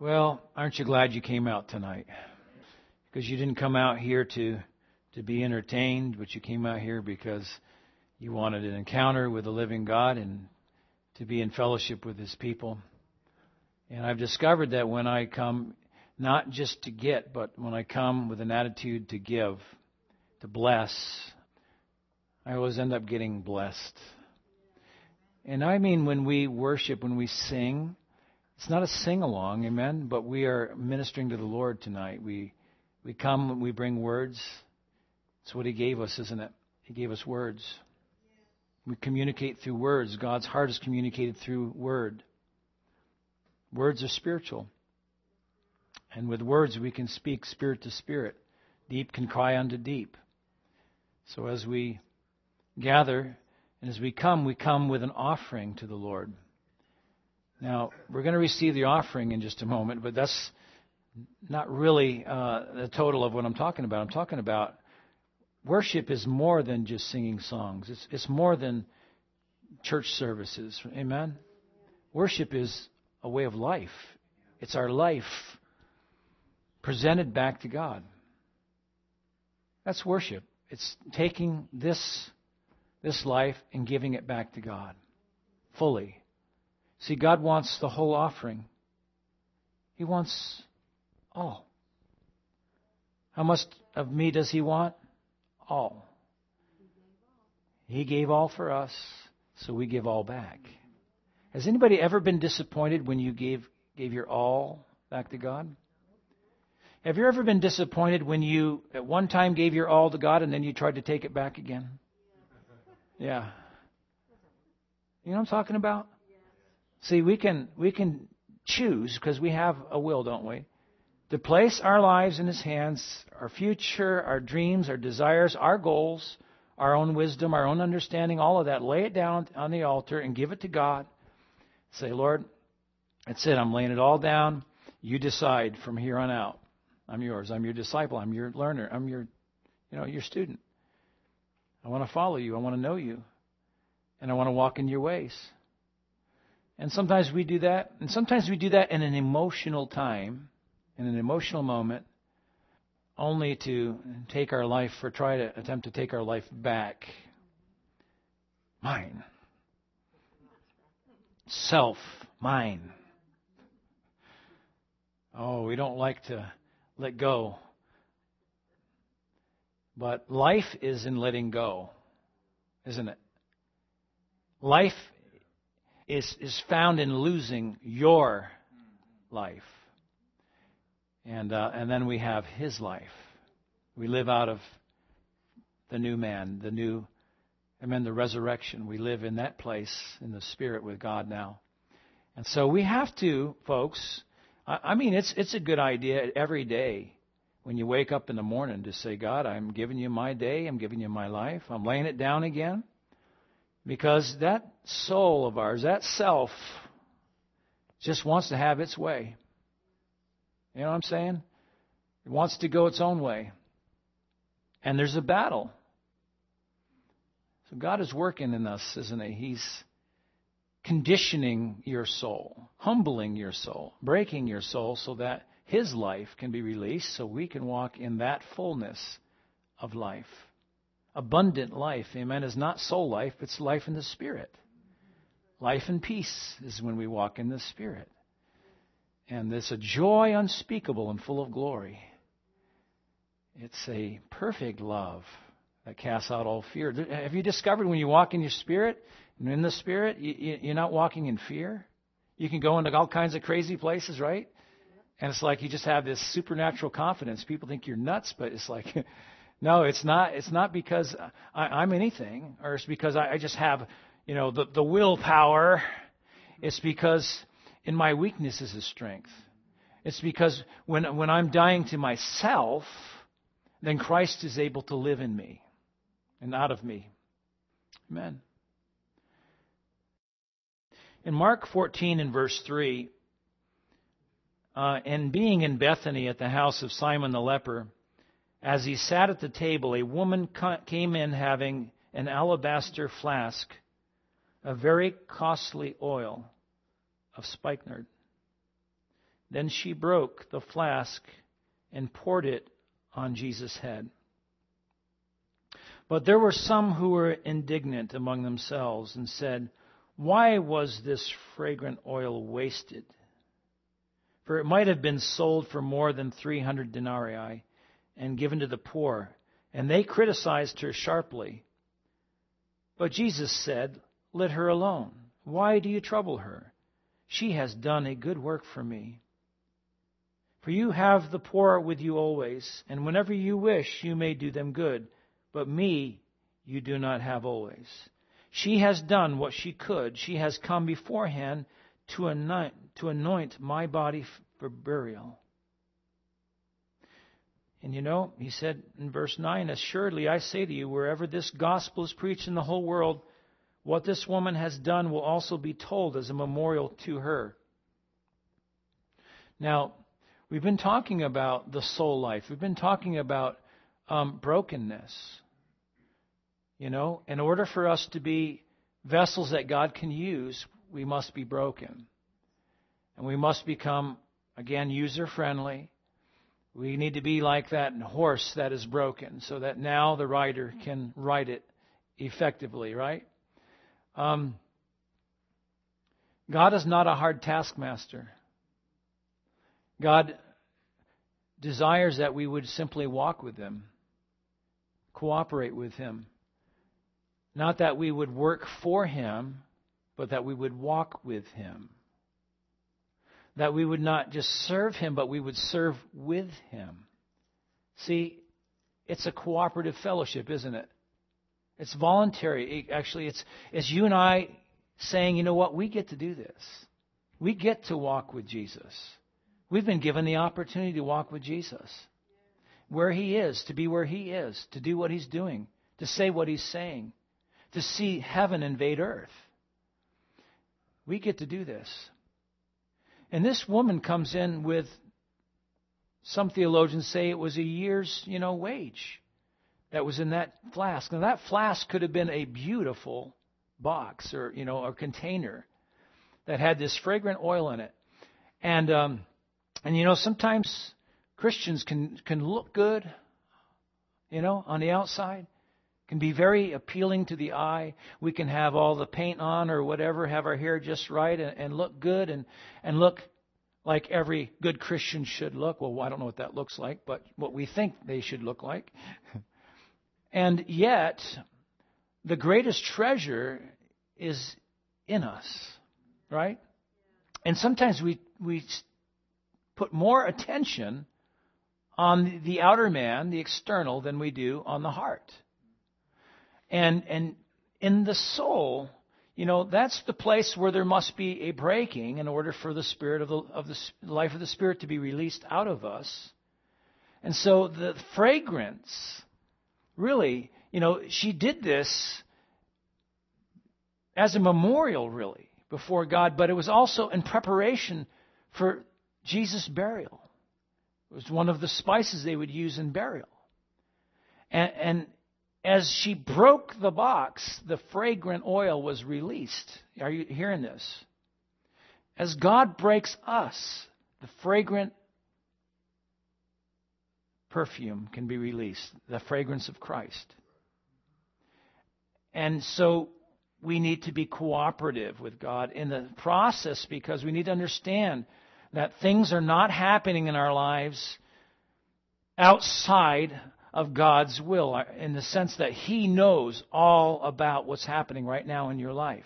Well, aren't you glad you came out tonight? Because you didn't come out here to be entertained, but you came out here because you wanted an encounter with the living God and to be in fellowship with His people. And I've discovered that when I come, not just to get, but when I come with an attitude to give, to bless, I always end up getting blessed. And I mean when we worship, when we sing, it's not a sing-along, amen, but we are ministering to the Lord tonight. We come and we bring words. It's what He gave us, isn't it? He gave us words. We communicate through words. God's heart is communicated through word. Words are spiritual. And with words we can speak spirit to spirit. Deep can cry unto deep. So as we gather and as we come with an offering to the Lord. Now, we're going to receive the offering in just a moment, but that's not really the total of what I'm talking about. I'm talking about worship is more than just singing songs. It's more than church services. Amen? Worship is a way of life. It's our life presented back to God. That's worship. It's taking this life and giving it back to God fully. See, God wants the whole offering. He wants all. How much of me does He want? All. He gave all for us, so we give all back. Has anybody ever been disappointed when you gave your all back to God? Have you ever been disappointed when you at one time gave your all to God and then you tried to take it back again? Yeah. You know what I'm talking about? See, we can choose, because we have a will, don't we? To place our lives in His hands, our future, our dreams, our desires, our goals, our own wisdom, our own understanding, all of that. Lay it down on the altar and give it to God. Say, Lord, that's it. I'm laying it all down. You decide from here on out. I'm yours. I'm your disciple. I'm your learner. I'm your student. I want to follow you. I want to know you. And I want to walk in your ways. And sometimes we do that. And sometimes we do that in an emotional time, in an emotional moment, only to take our life or try to attempt to take our life back. Mine. Self. Mine. Oh, we don't like to let go. But life is in letting go, isn't it? Life is found in losing your life. And then we have His life. We live out of the new man, the resurrection. We live in that place in the Spirit with God now. And so we have to, folks, I mean, it's a good idea every day when you wake up in the morning to say, God, I'm giving you my day. I'm giving you my life. I'm laying it down again. Because that soul of ours, that self, just wants to have its way. You know what I'm saying? It wants to go its own way. And there's a battle. So God is working in us, isn't He? He's conditioning your soul, humbling your soul, breaking your soul so that His life can be released so we can walk in that fullness of life. Abundant life, amen, is not soul life, it's life in the Spirit. Life and peace is when we walk in the Spirit. And it's a joy unspeakable and full of glory. It's a perfect love that casts out all fear. Have you discovered when you walk in your Spirit, and in the Spirit, you're not walking in fear? You can go into all kinds of crazy places, right? And it's like you just have this supernatural confidence. People think you're nuts, but it's like... No, it's not. It's not because I'm anything, or it's because I just have, the willpower. It's because in my weakness is His strength. It's because when I'm dying to myself, then Christ is able to live in me and out of me. Amen. In Mark 14 and verse 3, and being in Bethany at the house of Simon the leper, as He sat at the table, a woman came in having an alabaster flask of very costly oil of spikenard. Then she broke the flask and poured it on Jesus' head. But there were some who were indignant among themselves and said, "Why was this fragrant oil wasted? For it might have been sold for more than 300 denarii and given to the poor." And they criticized her sharply. But Jesus said, "Let her alone. Why do you trouble her? She has done a good work for me. For you have the poor with you always, and whenever you wish, you may do them good. But me you do not have always. She has done what she could. She has come beforehand to anoint my body for burial." And he said in verse 9, "Assuredly I say to you, wherever this gospel is preached in the whole world, what this woman has done will also be told as a memorial to her." Now, we've been talking about the soul life. We've been talking about brokenness. In order for us to be vessels that God can use, we must be broken. And we must become, again, user-friendly. We need to be like that horse that is broken so that now the rider can ride it effectively, right? God is not a hard taskmaster. God desires that we would simply walk with Him, cooperate with Him. Not that we would work for Him, but that we would walk with Him. That we would not just serve Him, but we would serve with Him. See, it's a cooperative fellowship, isn't it? It's voluntary. Actually, it's you and I saying, you know what, we get to do this. We get to walk with Jesus. We've been given the opportunity to walk with Jesus. Where He is, to be where He is, to do what He's doing, to say what He's saying, to see heaven invade earth. We get to do this. And this woman comes in with, some theologians say it was a year's, wage that was in that flask. Now that flask could have been a beautiful box or, a container that had this fragrant oil in it. And sometimes Christians can look good, on the outside. Can be very appealing to the eye. We can have all the paint on or whatever, have our hair just right and look good and look like every good Christian should look. Well, I don't know what that looks like, but what we think they should look like. And yet, the greatest treasure is in us, right? And sometimes we put more attention on the outer man, the external, than we do on the heart. And in the soul, that's the place where there must be a breaking in order for the spirit of the life of the Spirit to be released out of us. And so the fragrance, really, she did this as a memorial, really, before God, but it was also in preparation for Jesus' burial. It was one of the spices they would use in burial. And as she broke the box, the fragrant oil was released. Are you hearing this? As God breaks us, the fragrant perfume can be released, the fragrance of Christ. And so we need to be cooperative with God in the process, because we need to understand that things are not happening in our lives outside of God's will, in the sense that He knows all about what's happening right now in your life.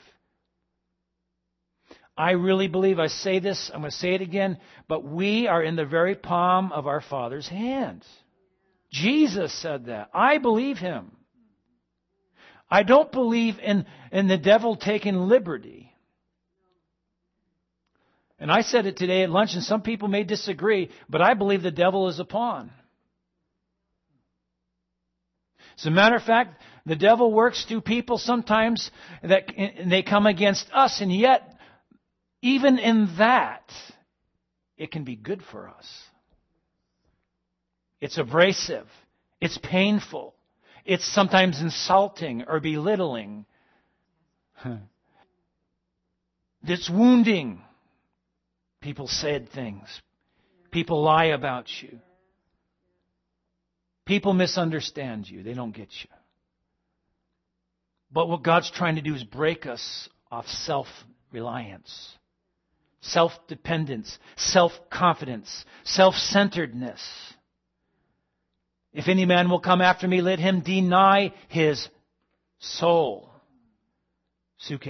I really believe, I say this, I'm going to say it again, but we are in the very palm of our Father's hand. Jesus said that. I believe Him. I don't believe in the devil taking liberty. And I said it today at lunch, and some people may disagree, but I believe the devil is a pawn. As a matter of fact, the devil works through people sometimes that they come against us, and yet, even in that, it can be good for us. It's abrasive. It's painful. It's sometimes insulting or belittling. It's wounding. People said things. People lie about you. People misunderstand you. They don't get you. But what God's trying to do is break us off self-reliance, self-dependence, self-confidence, self-centeredness. If any man will come after me, let him deny his soul. Suke.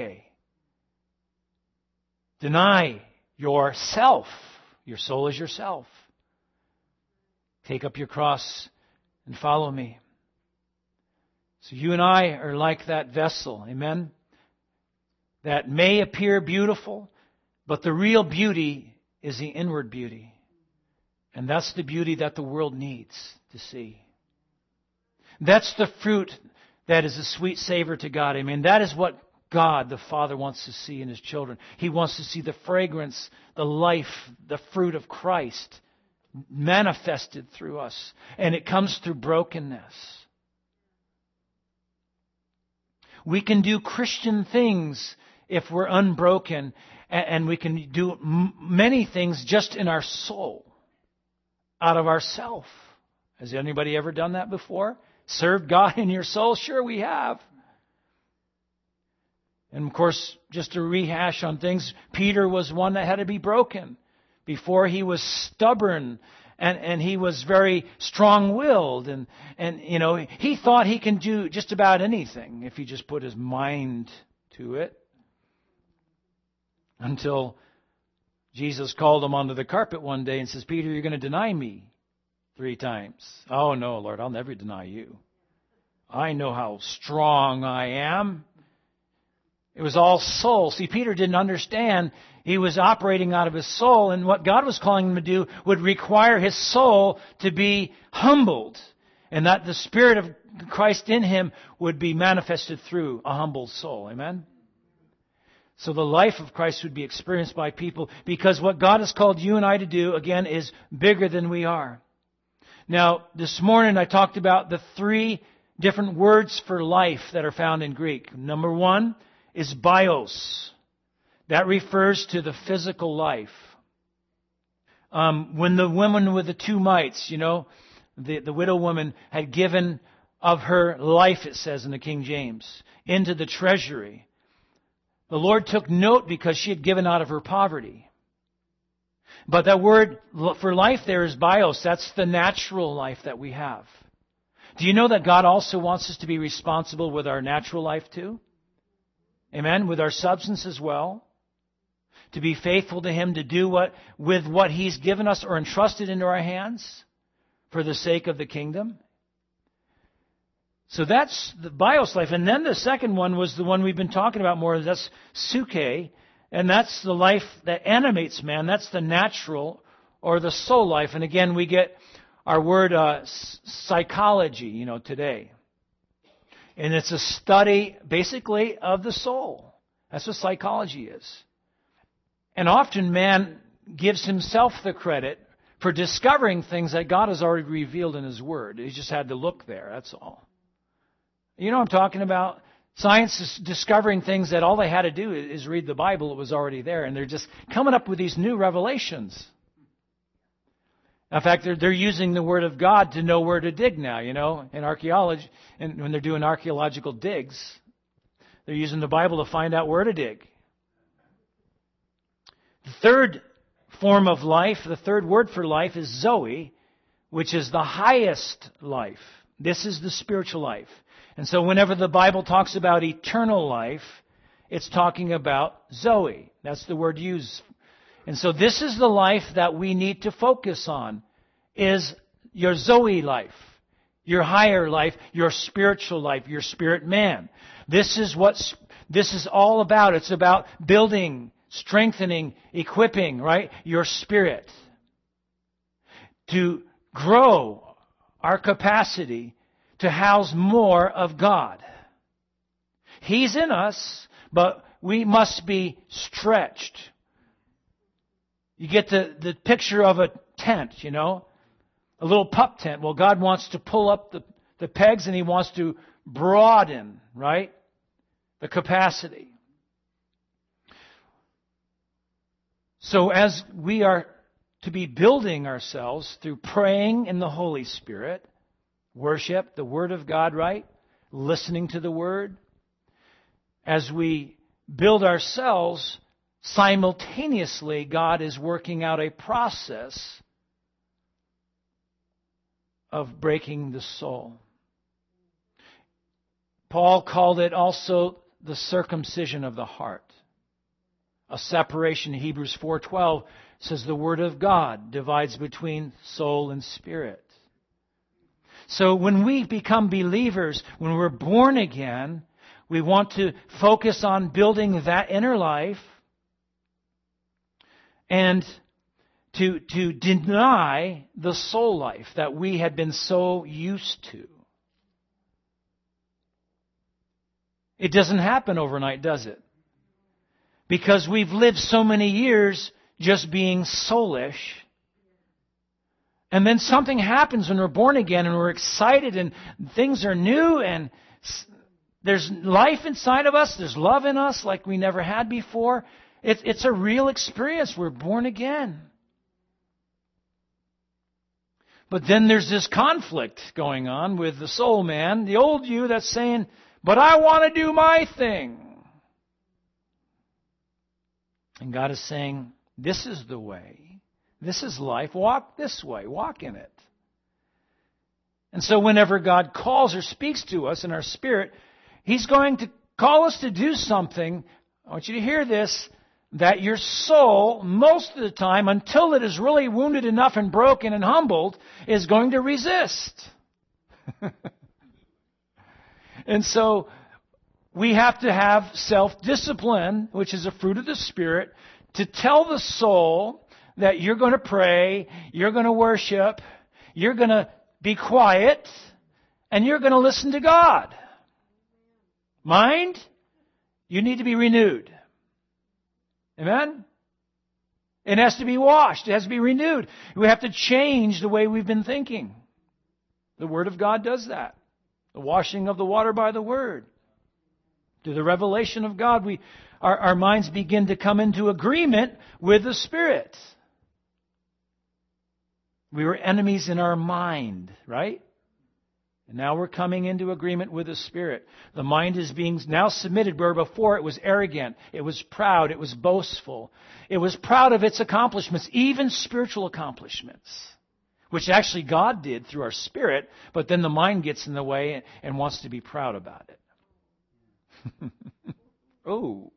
Deny yourself. Your soul is yourself. Take up your cross and follow me. So you and I are like that vessel, amen? That may appear beautiful, but the real beauty is the inward beauty. And that's the beauty that the world needs to see. That's the fruit that is a sweet savor to God, amen? That is what God, the Father, wants to see in His children. He wants to see the fragrance, the life, the fruit of Christ manifested through us. And it comes through brokenness. We can do Christian things if we're unbroken, and we can do many things just in our soul, out of ourself. Has anybody ever done that before? Served God in your soul? Sure, we have. And of course, just to rehash on things, Peter was one that had to be broken. Before, he was stubborn and he was very strong-willed, and you know, he thought he can do just about anything if he just put his mind to it. Until Jesus called him onto the carpet one day and says, "Peter, you're going to deny me 3 times. "Oh no, Lord, I'll never deny you. I know how strong I am." It was all soul. See, Peter didn't understand. He was operating out of his soul, and what God was calling him to do would require his soul to be humbled, and that the Spirit of Christ in him would be manifested through a humbled soul. Amen? So the life of Christ would be experienced by people, because what God has called you and I to do, again, is bigger than we are. Now, this morning I talked about the 3 different words for life that are found in Greek. Number 1 is bios. That refers to the physical life. When the woman with the 2 mites, you know, the widow woman had given of her life, it says in the King James, into the treasury, the Lord took note because she had given out of her poverty. But that word for life there is bios. That's the natural life that we have. Do you know that God also wants us to be responsible with our natural life too? Amen? With our substance as well. To be faithful to Him, to do with what He's given us or entrusted into our hands for the sake of the kingdom. So that's the bios life. And then the second one was the one we've been talking about more. That's suke. And that's the life that animates man. That's the natural or the soul life. And again, we get our word psychology, you know, today. And it's a study, basically, of the soul. That's what psychology is. And often man gives himself the credit for discovering things that God has already revealed in His Word. He just had to look there, that's all. You know what I'm talking about? Science is discovering things that all they had to do is read the Bible. It was already there. And they're just coming up with these new revelations. In fact, they're using the Word of God to know where to dig now, you know, in archaeology. And when they're doing archaeological digs, they're using the Bible to find out where to dig. The third form of life, the third word for life is Zoe, which is the highest life. This is the spiritual life. And so whenever the Bible talks about eternal life, it's talking about Zoe. That's the word used. And so this is the life that we need to focus on, is your Zoe life, your higher life, your spiritual life, your spirit man. This is what this is all about. It's about building, strengthening, equipping, right, your spirit to grow our capacity to house more of God. He's in us, but we must be stretched. You get the picture of a tent, you know, a little pup tent. Well, God wants to pull up the pegs, and He wants to broaden, right, the capacity. So as we are to be building ourselves through praying in the Holy Spirit, worship, the Word of God, right? Listening to the Word. As we build ourselves, simultaneously, God is working out a process of breaking the soul. Paul called it also the circumcision of the heart. A separation. Hebrews 4:12 says the Word of God divides between soul and spirit. So when we become believers, when we're born again, we want to focus on building that inner life and to deny the soul life that we had been so used to. It doesn't happen overnight, does it? Because we've lived so many years just being soulish. And then something happens when we're born again and we're excited and things are new and there's life inside of us. There's love in us like we never had before. It's a real experience. We're born again. But then there's this conflict going on with the soul man, the old you that's saying, but I want to do my thing. And God is saying, this is the way. This is life. Walk this way. Walk in it. And so whenever God calls or speaks to us in our spirit, He's going to call us to do something. I want you to hear this, that your soul, most of the time, until it is really wounded enough and broken and humbled, is going to resist. And so we have to have self-discipline, which is a fruit of the Spirit, to tell the soul that you're going to pray, you're going to worship, you're going to be quiet, and you're going to listen to God. Mind, you need to be renewed. Amen? It has to be washed. It has to be renewed. We have to change the way we've been thinking. The Word of God does that. The washing of the water by the Word. Through the revelation of God, our minds begin to come into agreement with the Spirit. We were enemies in our mind, right? And now we're coming into agreement with the Spirit. The mind is being now submitted where before it was arrogant, it was proud, it was boastful. It was proud of its accomplishments, even spiritual accomplishments, which actually God did through our spirit, but then the mind gets in the way and wants to be proud about it. Oh.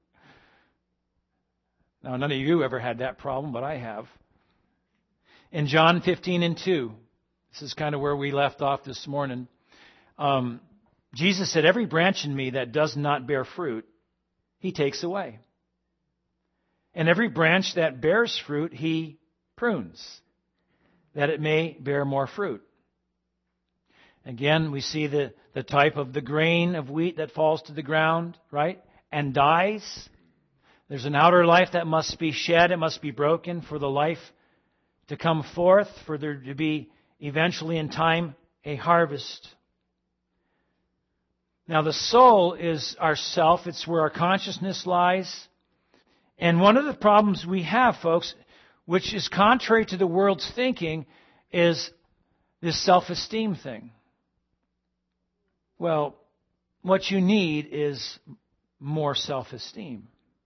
Now, none of you ever had that problem, but I have. In John 15:2, this is kind of where we left off this morning. Jesus said, every branch in me that does not bear fruit, He takes away. And every branch that bears fruit, He prunes, that it may bear more fruit. Again, we see the type of the grain of wheat that falls to the ground, right, and dies. There's an outer life that must be shed, it must be broken for the life to come forth, for there to be eventually in time a harvest. Now the soul is our self. It's where our consciousness lies. And one of the problems we have, folks, which is contrary to the world's thinking, is this self-esteem thing. Well, what you need is more self-esteem.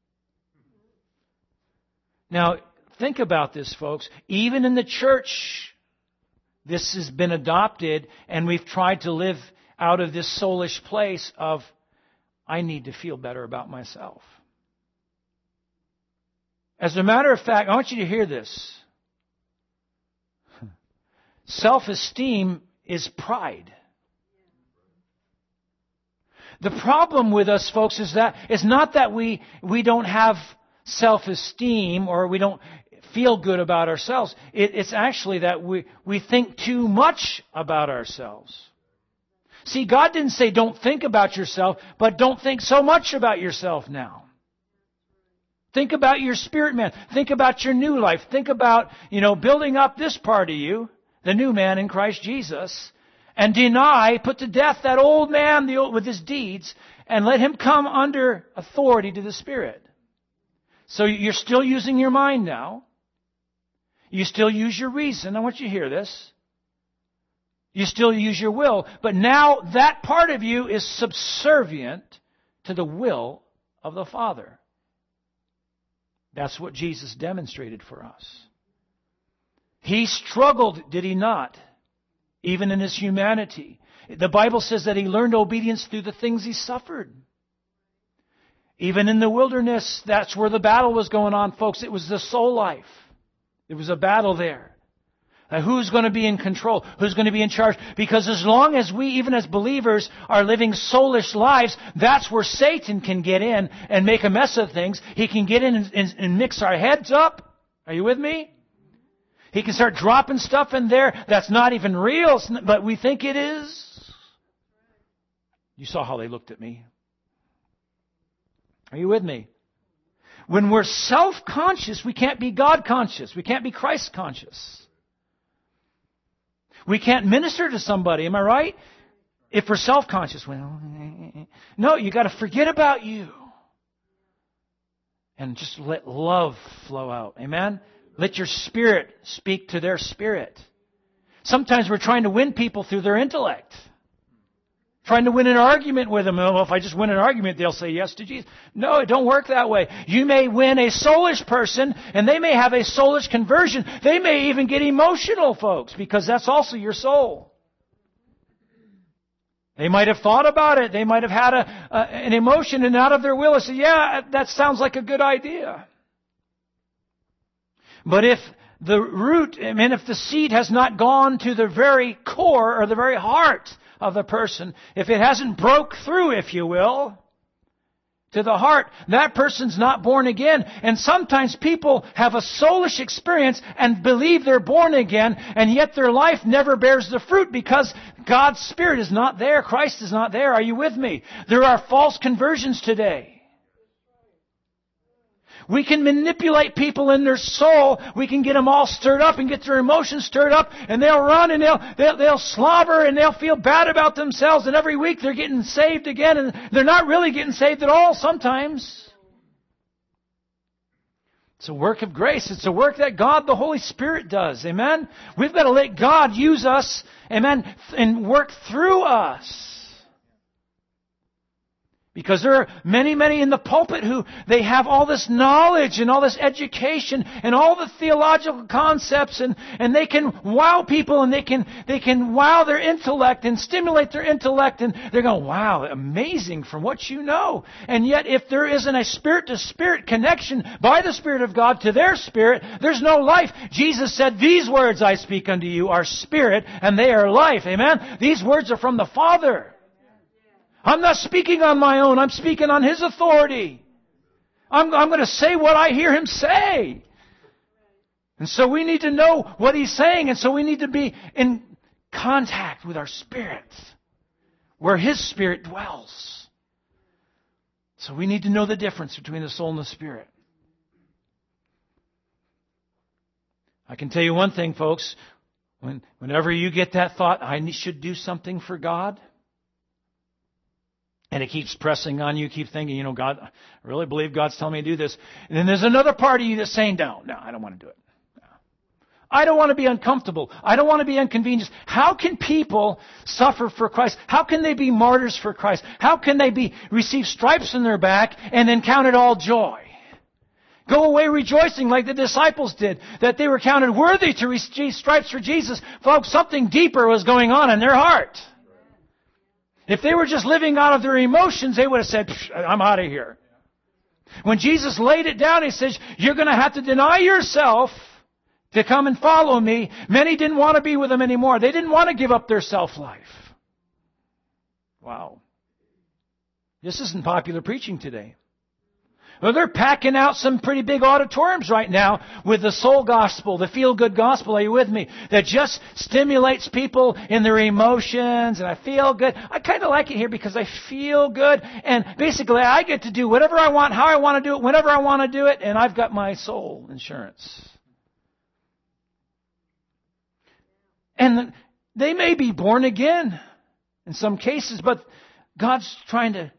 Now, think about this, folks. Even in the church, this has been adopted, and we've tried to live out of this soulish place of, I need to feel better about myself. As a matter of fact, I want you to hear this. Self-esteem is pride. The problem with us, folks, is that it's not that we don't have self-esteem or we don't feel good about ourselves. It's actually that we think too much about ourselves. See, God didn't say don't think about yourself, but don't think so much about yourself now. Think about your spirit man. Think about your new life. Think about, building up this part of you, the new man in Christ Jesus, and put to death that old man with his deeds, and let him come under authority to the Spirit. So you're still using your mind now. You still use your reason. I want you to hear this. You still use your will. But now that part of you is subservient to the will of the Father. That's what Jesus demonstrated for us. He struggled, did He not? Even in His humanity. The Bible says that He learned obedience through the things He suffered. Even in the wilderness, that's where the battle was going on, folks. It was the soul life. There was a battle there. Who's going to be in control? Who's going to be in charge? Because as long as we, even as believers, are living soulish lives, that's where Satan can get in and make a mess of things. He can get in and mix our heads up. Are you with me? He can start dropping stuff in there that's not even real, but we think it is. You saw how they looked at me. Are you with me? When we're self-conscious, we can't be God-conscious. We can't be Christ-conscious. We can't minister to somebody, am I right? If we're self-conscious. Well, no, you got to forget about you. And just let love flow out. Amen? Let your spirit speak to their spirit. Sometimes we're trying to win people through their intellect. Trying to win an argument with them. Well, if I just win an argument, they'll say yes to Jesus. No, it don't work that way. You may win a soulish person, and they may have a soulish conversion. They may even get emotional, folks, because that's also your soul. They might have thought about it. They might have had an emotion, and out of their will, they say, yeah, that sounds like a good idea. But if the root, if the seed has not gone to the very core or the very heart of the person, if it hasn't broke through, if you will, to the heart, that person's not born again. And sometimes people have a soulish experience and believe they're born again, and yet their life never bears the fruit because God's Spirit is not there. Christ is not there. Are you with me? There are false conversions today. We can manipulate people in their soul. We can get them all stirred up and get their emotions stirred up, and they'll run and they'll slobber and they'll feel bad about themselves, and every week they're getting saved again, and they're not really getting saved at all sometimes. It's a work of grace. It's a work that God, the Holy Spirit, does. Amen? We've got to let God use us, amen, and work through us. Because there are many, many in the pulpit who they have all this knowledge and all this education and all the theological concepts, and they can wow people, and they can wow their intellect and stimulate their intellect, and they're going, wow, amazing from what you know. And yet if there isn't a spirit-to-spirit connection by the Spirit of God to their spirit, there's no life. Jesus said, these words I speak unto you are spirit and they are life. Amen? These words are from the Father. I'm not speaking on my own. I'm speaking on His authority. I'm going to say what I hear Him say. And so we need to know what He's saying. And so we need to be in contact with our spirits, where His Spirit dwells. So we need to know the difference between the soul and the spirit. I can tell you one thing, folks. Whenever you get that thought, I should do something for God, and it keeps pressing on you, keep thinking, God, I really believe God's telling me to do this. And then there's another part of you that's saying, no, I don't want to do it. No. I don't want to be uncomfortable. I don't want to be inconvenienced. How can people suffer for Christ? How can they be martyrs for Christ? How can they receive stripes in their back and then count it all joy? Go away rejoicing like the disciples did, that they were counted worthy to receive stripes for Jesus. Folks, something deeper was going on in their heart. If they were just living out of their emotions, they would have said, I'm out of here. When Jesus laid it down, He says, you're going to have to deny yourself to come and follow me. Many didn't want to be with Him anymore. They didn't want to give up their self-life. Wow. This isn't popular preaching today. Well, they're packing out some pretty big auditoriums right now with the soul gospel, the feel-good gospel, are you with me? That just stimulates people in their emotions, and I feel good. I kind of like it here because I feel good, and basically I get to do whatever I want, how I want to do it, whenever I want to do it, and I've got my soul insurance. And they may be born again in some cases, but God's trying to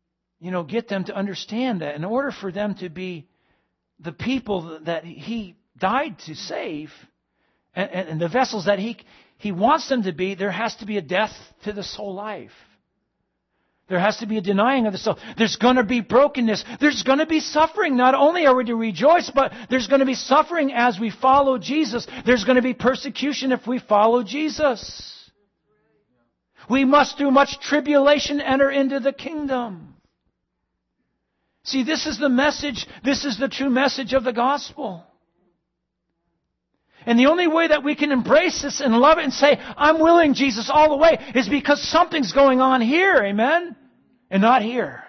get them to understand that in order for them to be the people that He died to save, and the vessels that He wants them to be, there has to be a death to the soul life. There has to be a denying of the soul. There's going to be brokenness. There's going to be suffering. Not only are we to rejoice, but there's going to be suffering as we follow Jesus. There's going to be persecution if we follow Jesus. We must through much tribulation enter into the kingdom. See, this is the message. This is the true message of the gospel. And the only way that we can embrace this and love it and say, I'm willing, Jesus, all the way, is because something's going on here, amen? And not here.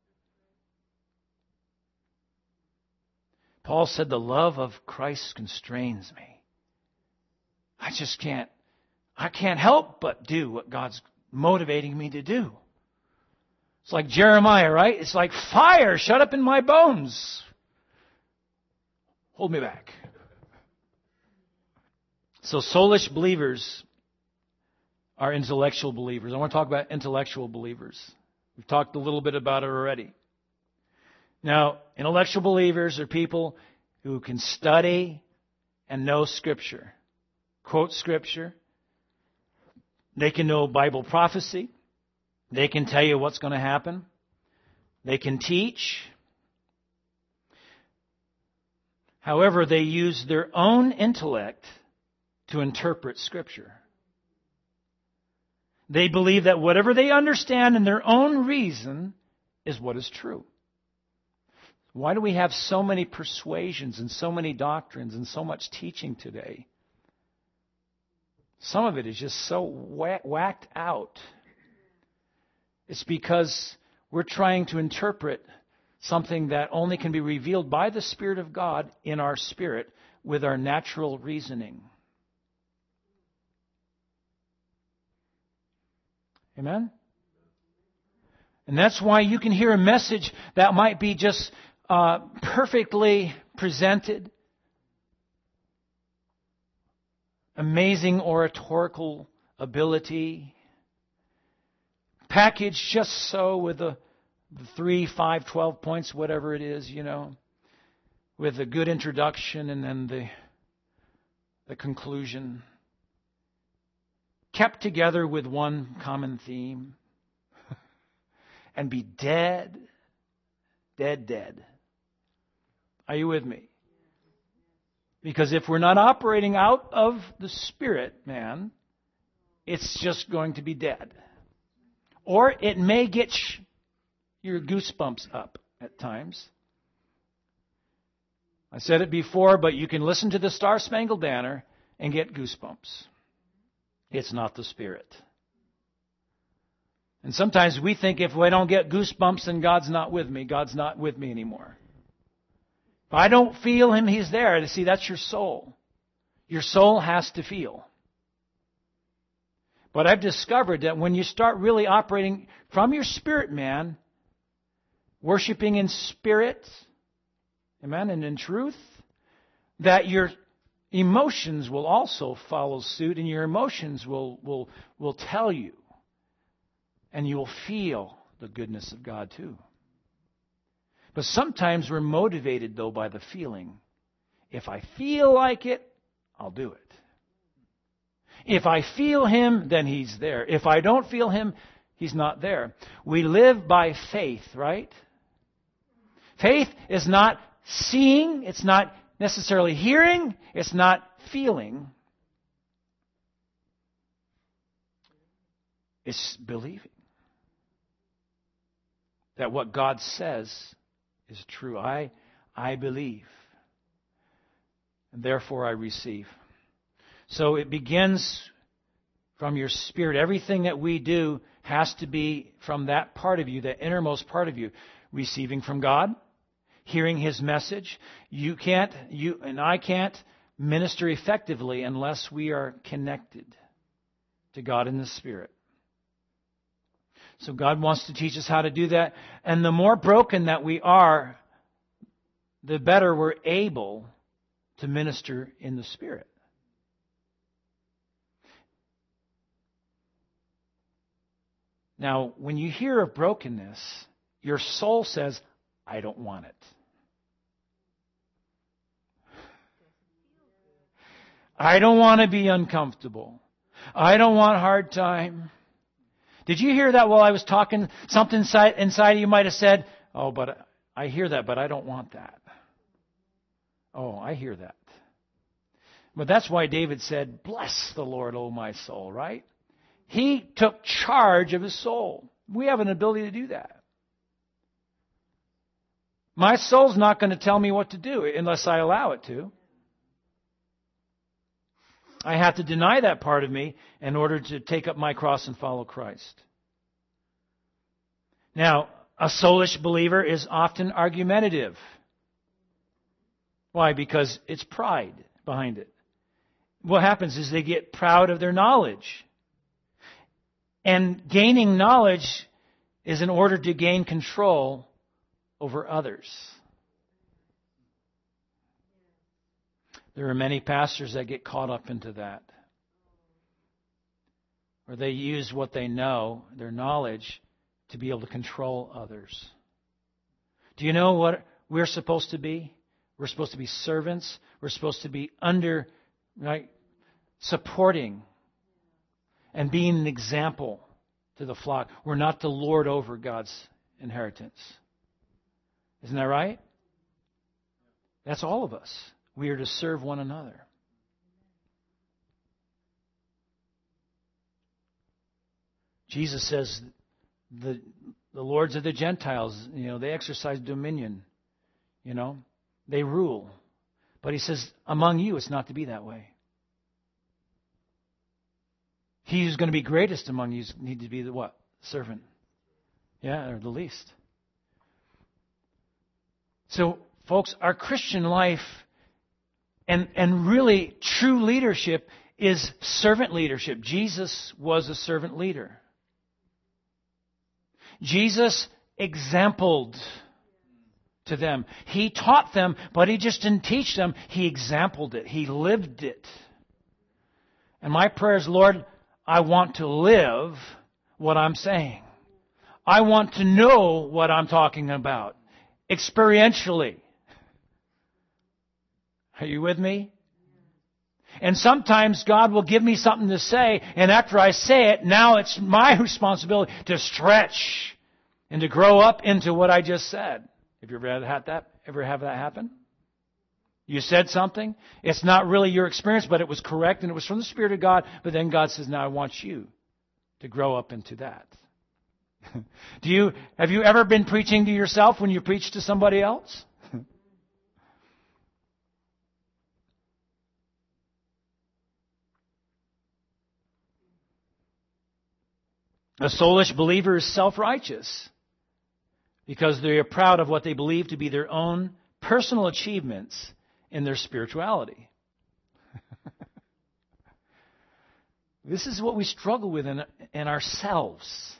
Paul said, the love of Christ constrains me. I can't help but do what God's motivating me to do. It's like Jeremiah, right? It's like fire shut up in my bones. Hold me back. So soulish believers are intellectual believers. I want to talk about intellectual believers. We've talked a little bit about it already. Now, intellectual believers are people who can study and know Scripture, quote Scripture. They can know Bible prophecy. They can tell you what's going to happen. They can teach. However, they use their own intellect to interpret Scripture. They believe that whatever they understand in their own reason is what is true. Why do we have so many persuasions and so many doctrines and so much teaching today? Some of it is just so whacked out. It's because we're trying to interpret something that only can be revealed by the Spirit of God in our spirit with our natural reasoning. Amen? And that's why you can hear a message that might be just perfectly presented, amazing oratorical ability, packaged just so with the 3, 5, 12 points, whatever it is, with a good introduction and then the conclusion, kept together with one common theme, and be dead. Are you with me? Because if we're not operating out of the Spirit, man, it's just going to be dead. Or it may get your goosebumps up at times. I said it before, but you can listen to the Star Spangled Banner and get goosebumps. It's not the Spirit. And sometimes we think if I don't get goosebumps, then God's not with me. God's not with me anymore. If I don't feel Him, He's there. See, that's your soul. Your soul has to feel. But I've discovered that when you start really operating from your spirit, man, worshiping in spirit, amen, and in truth, that your emotions will also follow suit, and your emotions will tell you, and you will feel the goodness of God too. But sometimes we're motivated, though, by the feeling. If I feel like it, I'll do it. If I feel Him, then He's there. If I don't feel Him, He's not there. We live by faith, right? Faith is not seeing, it's not necessarily hearing, it's not feeling. It's believing that what God says is true. I believe, and therefore I receive. So it begins from your spirit. Everything that we do has to be from that part of you, that innermost part of you, receiving from God, hearing His message. You and I can't minister effectively unless we are connected to God in the Spirit. So God wants to teach us how to do that. And the more broken that we are, the better we're able to minister in the Spirit. Now, when you hear of brokenness, your soul says, I don't want it. I don't want to be uncomfortable. I don't want hard time. Did you hear that while I was talking? Something inside you might have said, oh, but I hear that, but I don't want that. Oh, I hear that. But that's why David said, bless the Lord, O my soul, right? He took charge of his soul. We have an ability to do that. My soul's not going to tell me what to do unless I allow it to. I have to deny that part of me in order to take up my cross and follow Christ. Now, a soulish believer is often argumentative. Why? Because it's pride behind it. What happens is they get proud of their knowledge. And gaining knowledge is in order to gain control over others. There are many pastors that get caught up into that, where they use what they know, their knowledge, to be able to control others. Do you know what we're supposed to be? We're supposed to be servants. We're supposed to be supporting and being an example to the flock. We're not to lord over God's inheritance. Isn't that right? That's all of us. We are to serve one another. Jesus says the lords of the Gentiles, they exercise dominion. They rule. But he says, among you, it's not to be that way. He who's going to be greatest among you need to be the what? Servant. Yeah, or the least. So, folks, our Christian life and really true leadership is servant leadership. Jesus was a servant leader. Jesus exampled to them. He taught them, but he just didn't teach them. He exampled it. He lived it. And my prayer is, Lord, I want to live what I'm saying. I want to know what I'm talking about experientially. Are you with me? And sometimes God will give me something to say, and after I say it, now it's my responsibility to stretch and to grow up into what I just said. Have you ever had that? Ever have that happen? You said something. It's not really your experience, but it was correct and it was from the Spirit of God. But then God says, now I want you to grow up into that. Have you ever been preaching to yourself when you preach to somebody else? A soulish believer is self-righteous because they are proud of what they believe to be their own personal achievements in their spirituality. This is what we struggle with in ourselves.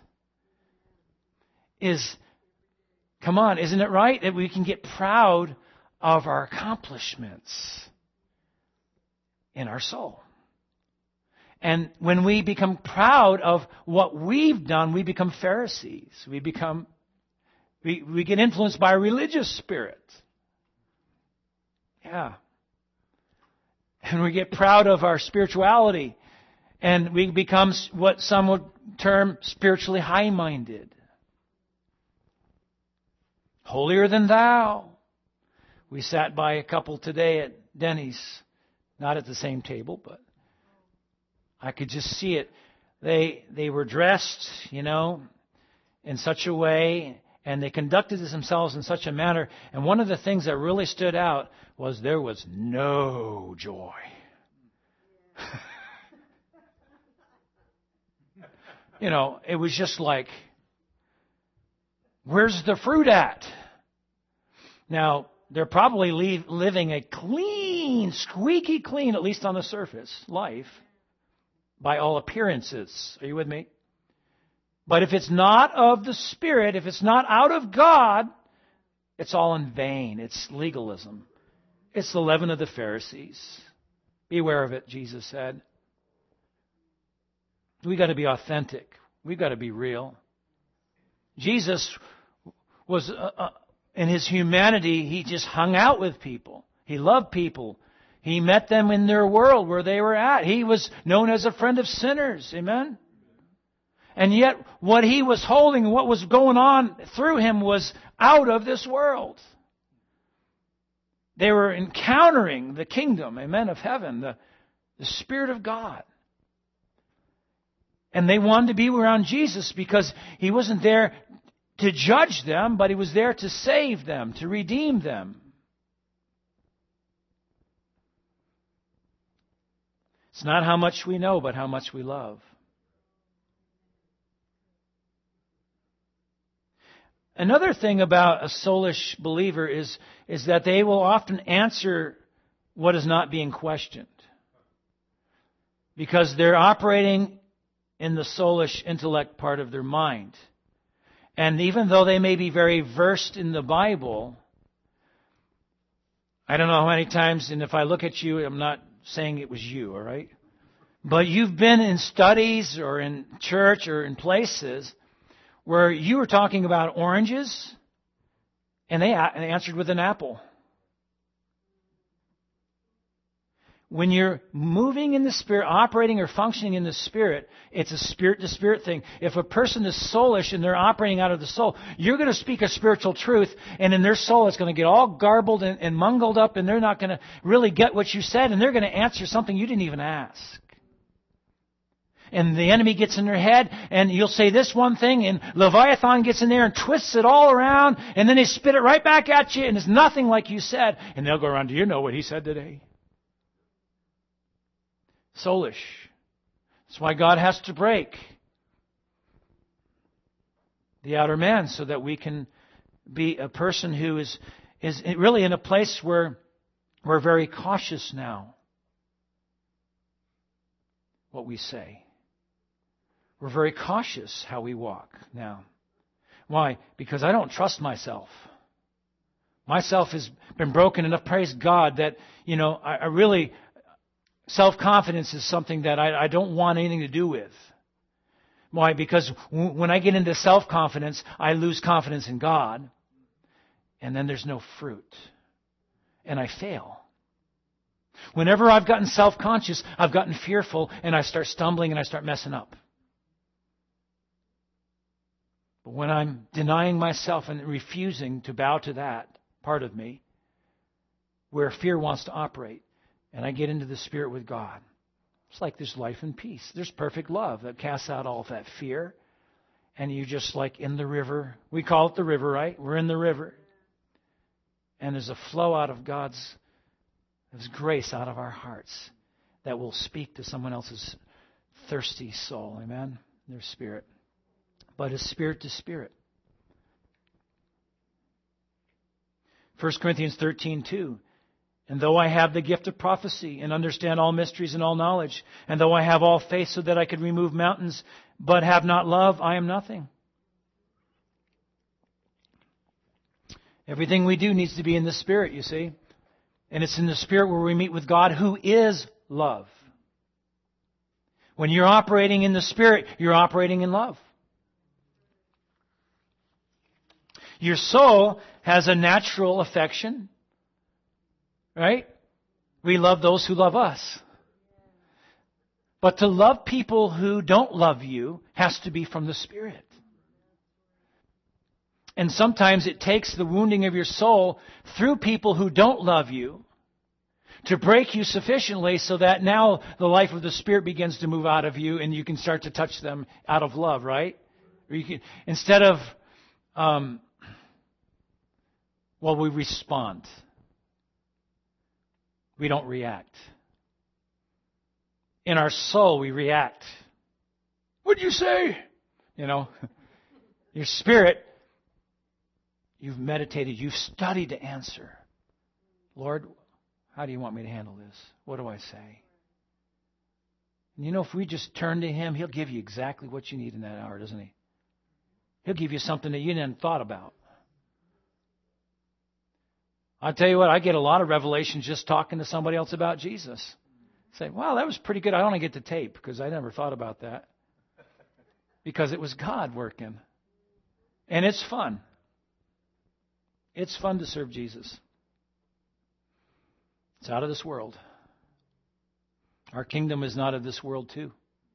Come on, isn't it right that we can get proud of our accomplishments in our soul? And when we become proud of what we've done, we become Pharisees. We get influenced by a religious spirit. Yeah. And we get proud of our spirituality. And we become what some would term spiritually high-minded. Holier than thou. We sat by a couple today at Denny's. Not at the same table, but I could just see it. They were dressed, in such a way, and they conducted themselves in such a manner. And one of the things that really stood out was there was no joy. It was just like, where's the fruit at? Now, they're probably living a clean, squeaky clean, at least on the surface, life. By all appearances. Are you with me? But if it's not of the Spirit, if it's not out of God, it's all in vain. It's legalism. It's the leaven of the Pharisees. Beware of it, Jesus said. We've got to be authentic. We've got to be real. Jesus was, in his humanity, he just hung out with people. He loved people. He met them in their world where they were at. He was known as a friend of sinners. Amen? And yet, what He was holding, what was going on through Him was out of this world. They were encountering the kingdom, amen, of heaven, the Spirit of God. And they wanted to be around Jesus because He wasn't there to judge them, but He was there to save them, to redeem them. It's not how much we know, but how much we love. Another thing about a soulish believer is that they will often answer what is not being questioned. Because they're operating in the soulish intellect part of their mind. And even though they may be very versed in the Bible, I don't know how many times, and if I look at you, I'm not saying it was you, all right? But you've been in studies or in church or in places where you were talking about oranges and they answered with an apple. When you're moving in the Spirit, operating or functioning in the Spirit, it's a spirit-to-spirit thing. If a person is soulish and they're operating out of the soul, you're going to speak a spiritual truth, and in their soul it's going to get all garbled and mungled up, and they're not going to really get what you said, and they're going to answer something you didn't even ask. And the enemy gets in their head, and you'll say this one thing, and Leviathan gets in there and twists it all around, and then they spit it right back at you, and it's nothing like you said. And they'll go around, do you know what he said today? Soulish. That's why God has to break the outer man so that we can be a person who is really in a place where we're very cautious now what we say. We're very cautious how we walk now. Why? Because I don't trust myself. Myself has been broken enough, praise God, that, I really... Self-confidence is something that I don't want anything to do with. Why? Because when I get into self-confidence, I lose confidence in God. And then there's no fruit. And I fail. Whenever I've gotten self-conscious, I've gotten fearful, and I start stumbling and I start messing up. But when I'm denying myself and refusing to bow to that part of me, where fear wants to operate, and I get into the Spirit with God, it's like there's life and peace. There's perfect love that casts out all of that fear. And you just like in the river. We call it the river, right? We're in the river. And there's a flow out of God's grace out of our hearts that will speak to someone else's thirsty soul. Amen? Their spirit. But it's spirit to spirit. 1 Corinthians 13:2. And though I have the gift of prophecy and understand all mysteries and all knowledge, and though I have all faith so that I could remove mountains, but have not love, I am nothing. Everything we do needs to be in the Spirit, you see. And it's in the Spirit where we meet with God, who is love. When you're operating in the Spirit, you're operating in love. Your soul has a natural affection. Right? We love those who love us. But to love people who don't love you has to be from the Spirit. And sometimes it takes the wounding of your soul through people who don't love you to break you sufficiently so that now the life of the Spirit begins to move out of you and you can start to touch them out of love, right? Or you can, instead of, we respond. We don't react. In our soul, we react. What'd you say? Your spirit, you've meditated, you've studied to answer. Lord, how do you want me to handle this? What do I say? And if we just turn to Him, He'll give you exactly what you need in that hour, doesn't He? He'll give you something that you didn't thought about. I'll tell you what, I get a lot of revelations just talking to somebody else about Jesus. Say, wow, that was pretty good. I want to get the tape because I never thought about that. Because it was God working. And it's fun. It's fun to serve Jesus. It's out of this world. Our kingdom is not of this world too.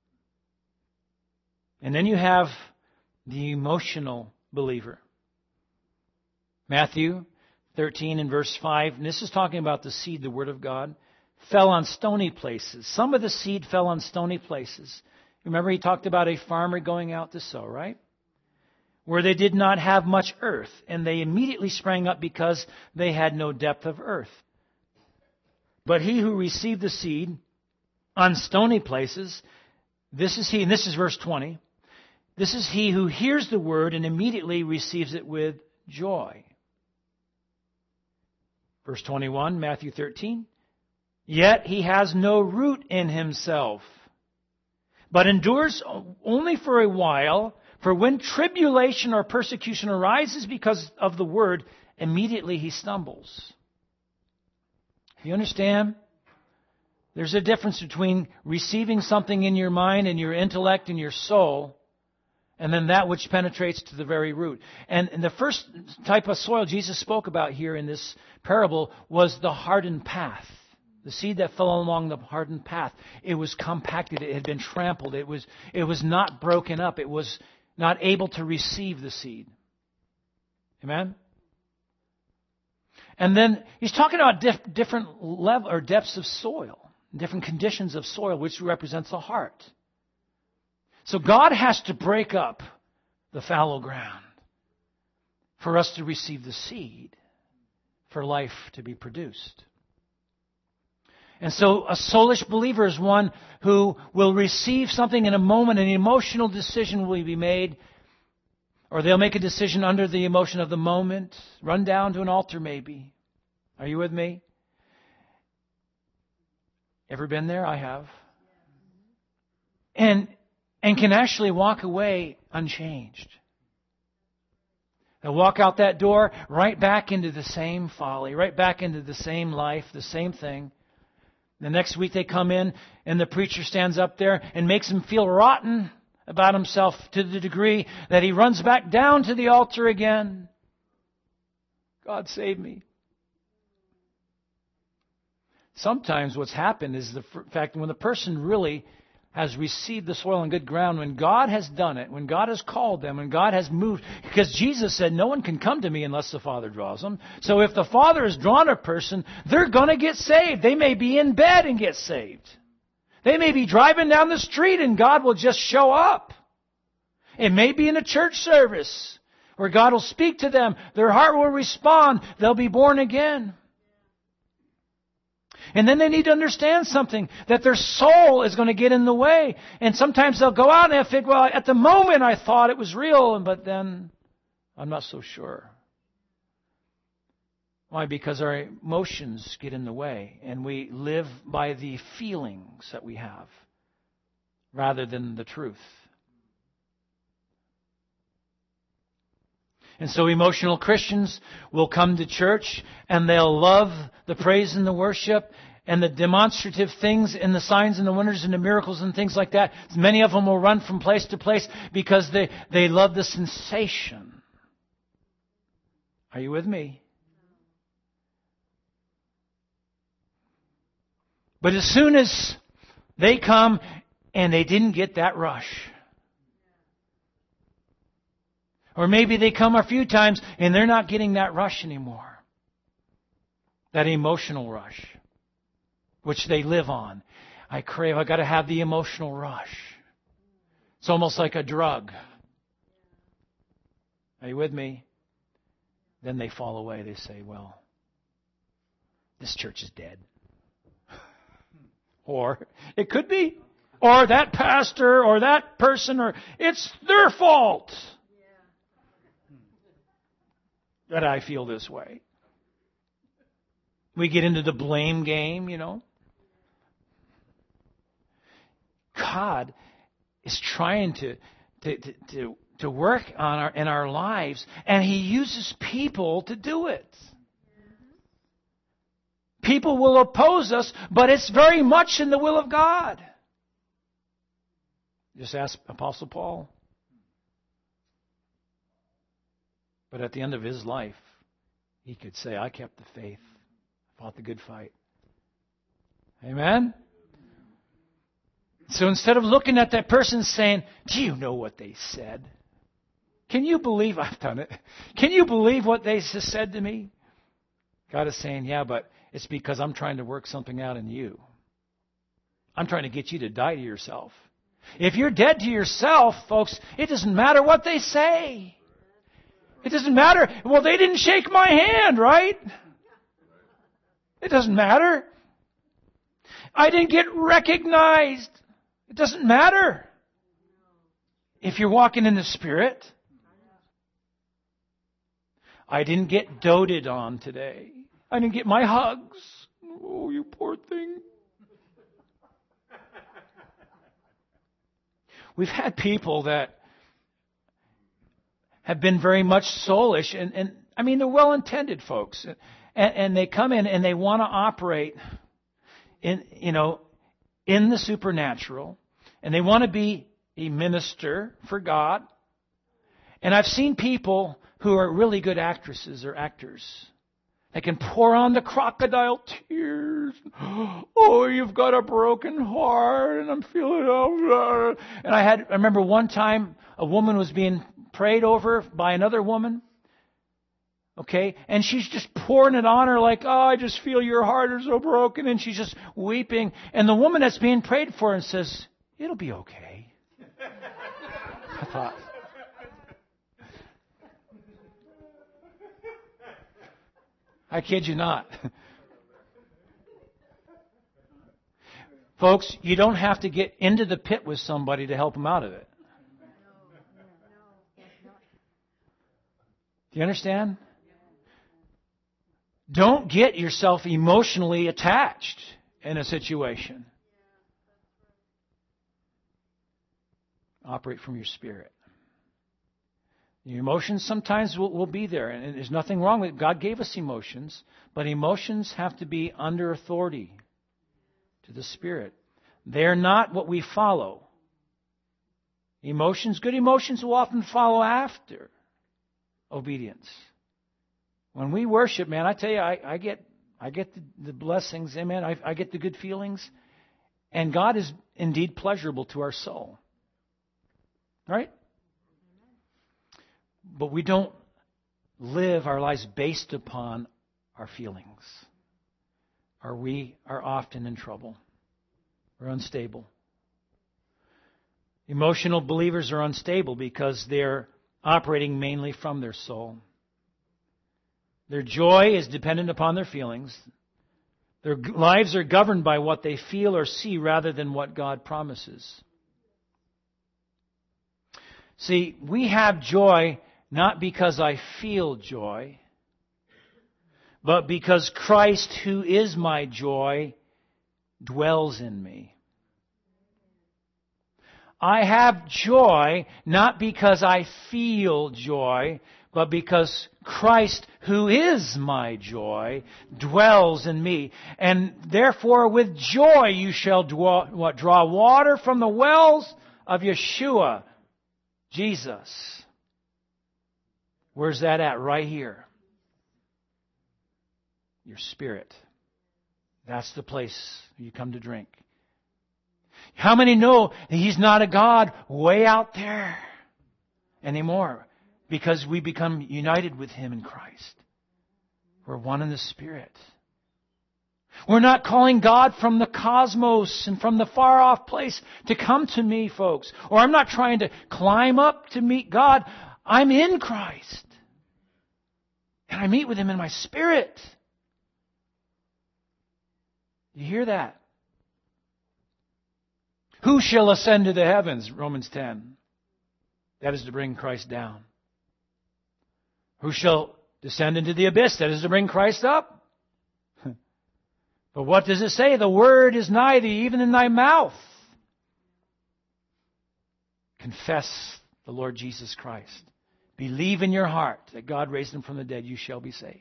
And then you have the emotional believer. Matthew 13 and verse 5, and this is talking about the seed, the Word of God, fell on stony places. Some of the seed fell on stony places. Remember he talked about a farmer going out to sow, right? Where they did not have much earth, and they immediately sprang up because they had no depth of earth. But he who received the seed on stony places, this is he, and this is verse 20, this is he who hears the word and immediately receives it with joy. Verse 21, Matthew 13, yet he has no root in himself, but endures only for a while. For when tribulation or persecution arises because of the word, immediately he stumbles. You understand? There's a difference between receiving something in your mind and your intellect and your soul, and then that which penetrates to the very root. And the first type of soil Jesus spoke about here in this parable was the hardened path. The seed that fell along the hardened path. It was compacted. It had been trampled. It was not broken up. It was not able to receive the seed. Amen? And then he's talking about different level or depths of soil, different conditions of soil, which represents the heart. So God has to break up the fallow ground for us to receive the seed, for life to be produced. And so a soulish believer is one who will receive something in a moment, an emotional decision will be made, or they'll make a decision under the emotion of the moment, run down to an altar maybe. Are you with me? Ever been there? I have. And can actually walk away unchanged. They'll walk out that door right back into the same folly, right back into the same life, the same thing. The next week they come in and the preacher stands up there and makes him feel rotten about himself to the degree that he runs back down to the altar again. God save me. Sometimes what's happened is the fact that when the person really has received the soil on good ground, when God has done it, when God has called them, when God has moved, because Jesus said, no one can come to me unless the Father draws them. So if the Father has drawn a person, they're going to get saved. They may be in bed and get saved. They may be driving down the street and God will just show up. It may be in a church service where God will speak to them. Their heart will respond. They'll be born again. And then they need to understand something, that their soul is going to get in the way. And sometimes they'll go out and they'll think, well, at the moment I thought it was real, but then I'm not so sure. Why? Because our emotions get in the way and we live by the feelings that we have rather than the truth. And so emotional Christians will come to church and they'll love the praise and the worship and the demonstrative things and the signs and the wonders and the miracles and things like that. Many of them will run from place to place because they love the sensation. Are you with me? But as soon as they come and they didn't get that rush, or maybe they come a few times and they're not getting that rush anymore. That emotional rush, which they live on. I crave, I've got to have the emotional rush. It's almost like a drug. Are you with me? Then they fall away. They say, well, this church is dead. Or it could be. Or that pastor or that person, or it's their fault that I feel this way. We get into the blame game, you know. God is trying to work on in our lives, and He uses people to do it. People will oppose us, but it's very much in the will of God. Just ask Apostle Paul. But at the end of his life, he could say, I kept the faith, fought the good fight. Amen? So instead of looking at that person saying, do you know what they said? Can you believe I've done it? Can you believe what they just said to me? God is saying, yeah, but it's because I'm trying to work something out in you. I'm trying to get you to die to yourself. If you're dead to yourself, folks, it doesn't matter what they say. It doesn't matter. Well, they didn't shake my hand, right? It doesn't matter. I didn't get recognized. It doesn't matter. If you're walking in the Spirit, I didn't get doted on today. I didn't get my hugs. Oh, you poor thing. We've had people that have been very much soulish, and I mean, they're well-intended folks. And they come in and they want to operate in the supernatural, and they want to be a minister for God. And I've seen people who are really good actresses or actors. They can pour on the crocodile tears. Oh, you've got a broken heart, and I'm feeling it. And I remember one time a woman was being prayed over by another woman. Okay, and she's just pouring it on her like, oh, I just feel your heart is so broken, and she's just weeping. And the woman that's being prayed for and says, it'll be okay. I thought, I kid you not. Folks, you don't have to get into the pit with somebody to help them out of it. Do you understand? Don't get yourself emotionally attached in a situation. Operate from your spirit. Your emotions sometimes will be there, and there's nothing wrong with it. God gave us emotions, but emotions have to be under authority to the Spirit. They're not what we follow. Emotions, good emotions will often follow after obedience. When we worship, man, I tell you, I get the blessings, amen. I get the good feelings, and God is indeed pleasurable to our soul. Right? But we don't live our lives based upon our feelings, or we are often in trouble. We're unstable. Emotional believers are unstable because they're operating mainly from their soul. Their joy is dependent upon their feelings. Their lives are governed by what they feel or see rather than what God promises. See, we have joy not because I feel joy, but because Christ, who is my joy, dwells in me. I have joy not because I feel joy, but because Christ, who is my joy, dwells in me. And therefore with joy you shall draw water from the wells of Yeshua, Jesus. Where's that at? Right here. Your spirit. That's the place you come to drink. How many know that He's not a God way out there anymore? Because we become united with Him in Christ. We're one in the Spirit. We're not calling God from the cosmos and from the far off place to come to me, folks. Or I'm not trying to climb up to meet God. I'm in Christ. And I meet with Him in my spirit. You hear that? Who shall ascend to the heavens? Romans 10. That is to bring Christ down. Who shall descend into the abyss? That is to bring Christ up. But what does it say? The word is nigh thee, even in thy mouth. Confess the Lord Jesus Christ. Believe in your heart that God raised Him from the dead. You shall be saved.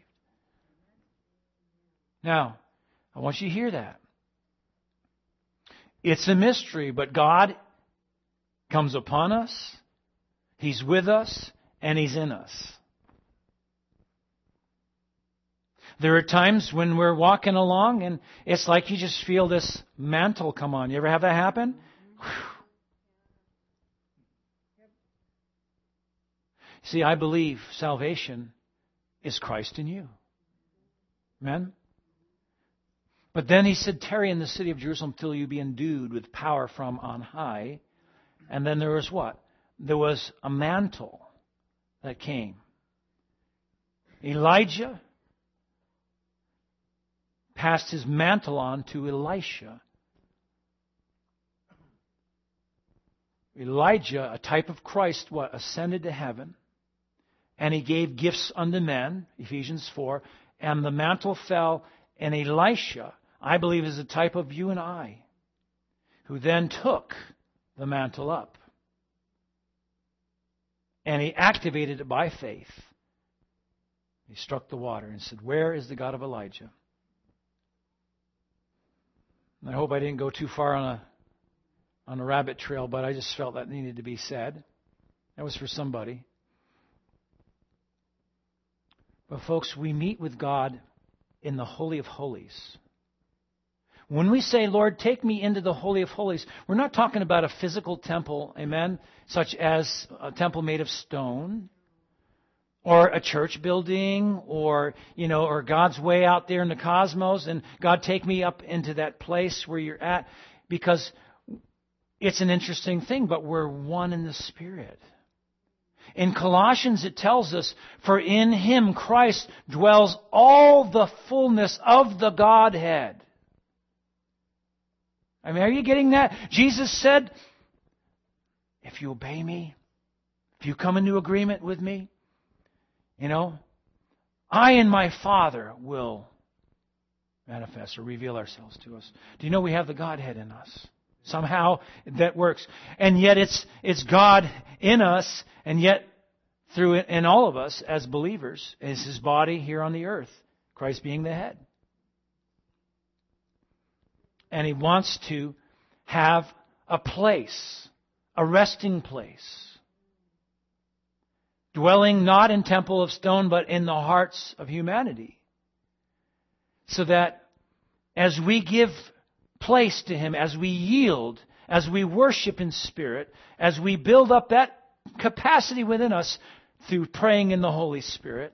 Now, I want you to hear that. It's a mystery, but God comes upon us. He's with us, and He's in us. There are times when we're walking along and it's like you just feel this mantle come on. You ever have that happen? See, I believe salvation is Christ in you. Amen? But then he said, tarry in the city of Jerusalem till you be endued with power from on high. And then there was what? There was a mantle that came. Elijah passed his mantle on to Elisha. Elijah, a type of Christ, ascended to heaven, and he gave gifts unto men, Ephesians 4, and the mantle fell, and Elisha, I believe, is a type of you and I, who then took the mantle up. And he activated it by faith. He struck the water and said, where is the God of Elijah? And I hope I didn't go too far on a rabbit trail, but I just felt that needed to be said. That was for somebody. But folks, we meet with God in the Holy of Holies. When we say, Lord, take me into the Holy of Holies, we're not talking about a physical temple, amen, such as a temple made of stone, or a church building, or God's way out there in the cosmos, and God, take me up into that place where you're at, because it's an interesting thing, but we're one in the Spirit. In Colossians it tells us, for in Him, Christ, dwells all the fullness of the Godhead. I mean, are you getting that? Jesus said, if you obey me, if you come into agreement with me, I and my Father will manifest or reveal ourselves to us. Do you know we have the Godhead in us? Somehow that works. And yet it's God in us, and yet through it in all of us as believers is His body here on the earth, Christ being the head. And He wants to have a place, a resting place, dwelling not in temple of stone, but in the hearts of humanity. So that as we give place to Him, as we yield, as we worship in spirit, as we build up that capacity within us through praying in the Holy Spirit,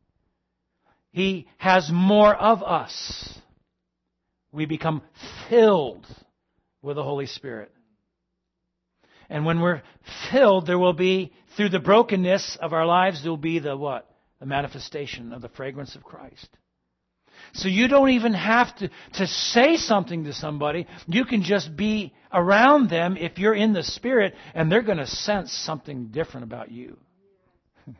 He has more of us. We become filled with the Holy Spirit. And when we're filled, there will be, through the brokenness of our lives, there will be the what? The manifestation of the fragrance of Christ. So you don't even have to say something to somebody. You can just be around them if you're in the Spirit, and they're going to sense something different about you. You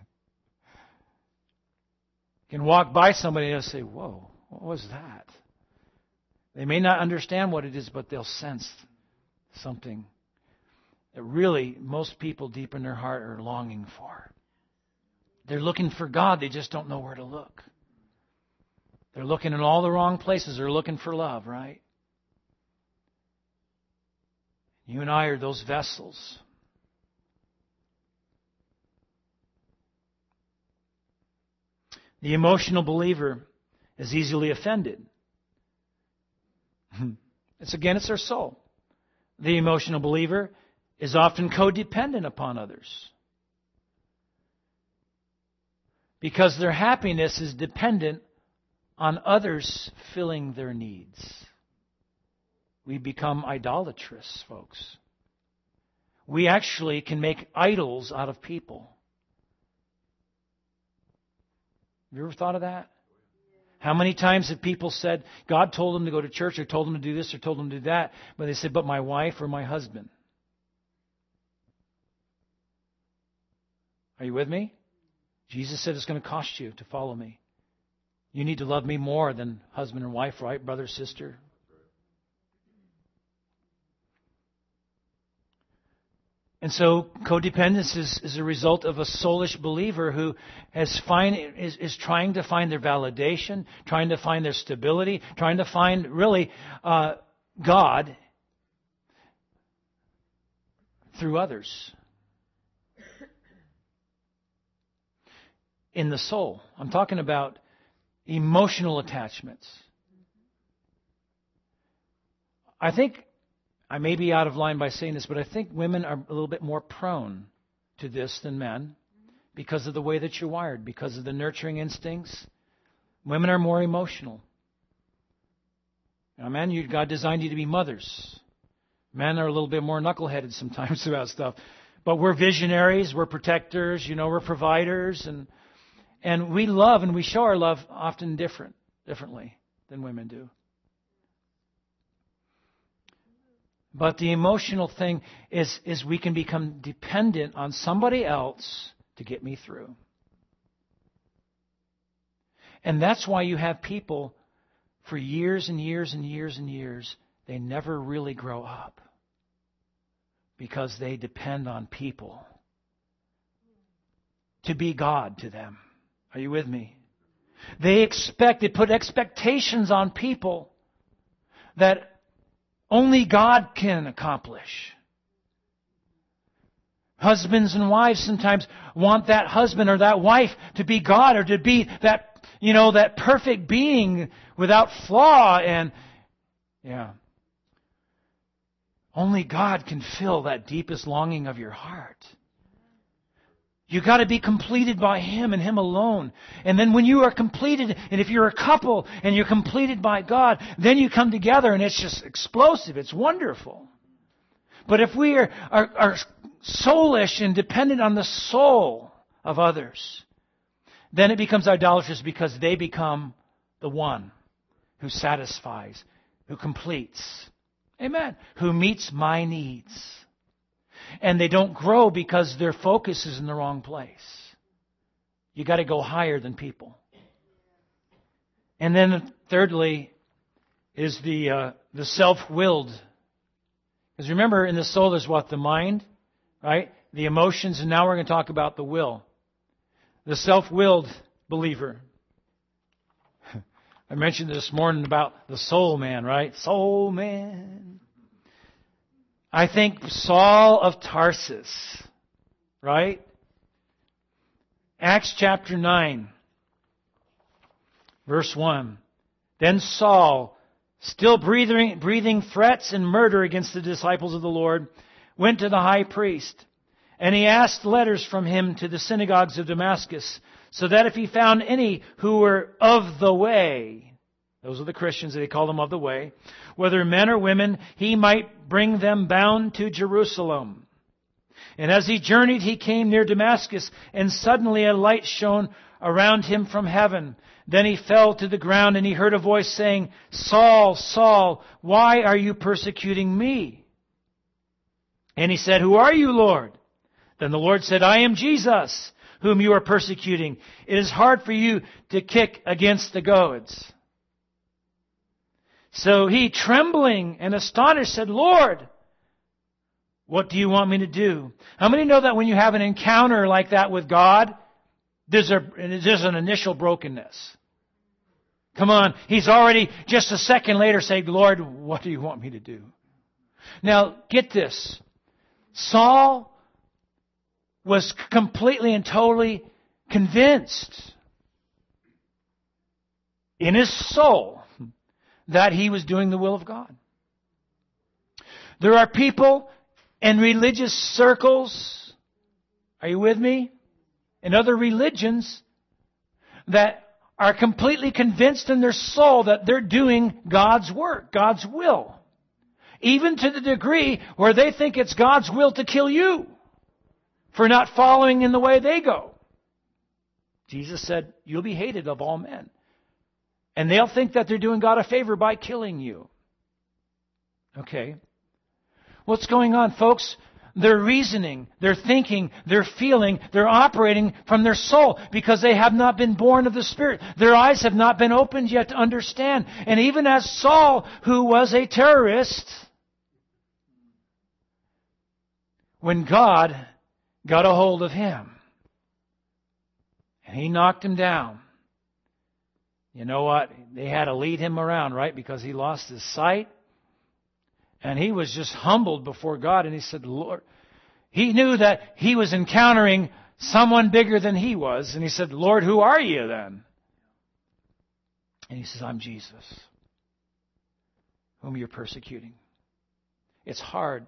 can walk by somebody and they'll say, whoa, what was that? They may not understand what it is, but they'll sense something that really most people deep in their heart are longing for. They're looking for God. They just don't know where to look. They're looking in all the wrong places. They're looking for love, right? You and I are those vessels. The emotional believer is easily offended. It's our soul. The emotional believer is often codependent upon others, because their happiness is dependent on others filling their needs. We become idolatrous, folks. We actually can make idols out of people. Have you ever thought of that? How many times have people said, God told them to go to church, or told them to do this, or told them to do that, but they said, but my wife or my husband? Are you with me? Jesus said it's going to cost you to follow me. You need to love me more than husband and wife, right, brother, sister? And so codependence is a result of a soulish believer who is trying to find their validation, trying to find their stability, trying to find really God through others. In the soul. I'm talking about emotional attachments. I think I may be out of line by saying this, but I think women are a little bit more prone to this than men because of the way that you're wired, because of the nurturing instincts. Women are more emotional. Now, man, God designed you to be mothers. Men are a little bit more knuckleheaded sometimes about stuff. But we're visionaries, we're protectors, we're providers, and we love and we show our love often differently than women do. But the emotional thing is we can become dependent on somebody else to get me through. And that's why you have people for years and years and years and years, they never really grow up. Because they depend on people to be God to them. Are you with me? They put expectations on people that only God can accomplish. Husbands and wives sometimes want that husband or that wife to be God or to be that, that perfect being without flaw and, only God can fill that deepest longing of your heart. You got to be completed by Him and Him alone. And then when you are completed, and if you're a couple and you're completed by God, then you come together and it's just explosive. It's wonderful. But if we are soulish and dependent on the soul of others, then it becomes idolatrous because they become the one who satisfies, who completes. Amen. Who meets my needs. And they don't grow because their focus is in the wrong place. You got to go higher than people. And then thirdly is the self-willed. Because remember, in the soul there's what? The mind, right? The emotions, and now we're going to talk about the will. The self-willed believer. I mentioned this morning about the soul man, right? Soul man. I think Saul of Tarsus, right? Acts chapter 9, verse 1. Then Saul, still breathing threats and murder against the disciples of the Lord, went to the high priest, and he asked letters from him to the synagogues of Damascus, so that if he found any who were of the way, those are the Christians, they call them of the way, whether men or women, he might bring them bound to Jerusalem. And as he journeyed, he came near Damascus, and suddenly a light shone around him from heaven. Then he fell to the ground, and he heard a voice saying, Saul, Saul, why are you persecuting me? And he said, Who are you, Lord? Then the Lord said, I am Jesus, whom you are persecuting. It is hard for you to kick against the goads. So he, trembling and astonished, said, Lord, what do you want me to do? How many know that when you have an encounter like that with God, there's an initial brokenness? Come on, he's already just a second later saying, Lord, what do you want me to do? Now, get this. Saul was completely and totally convinced in his soul that he was doing the will of God. There are people in religious circles, are you with me? In other religions that are completely convinced in their soul that they're doing God's work, God's will. Even to the degree where they think it's God's will to kill you for not following in the way they go. Jesus said, you'll be hated of all men. And they'll think that they're doing God a favor by killing you. Okay. What's going on, folks? They're reasoning, they're thinking, they're feeling, they're operating from their soul because they have not been born of the Spirit. Their eyes have not been opened yet to understand. And even as Saul, who was a terrorist, when God got a hold of him and he knocked him down, you know what? They had to lead him around, right? Because he lost his sight. And he was just humbled before God. And he said, Lord, he knew that he was encountering someone bigger than he was. And he said, Lord, who are you then? And he says, I'm Jesus, whom you're persecuting. it's hard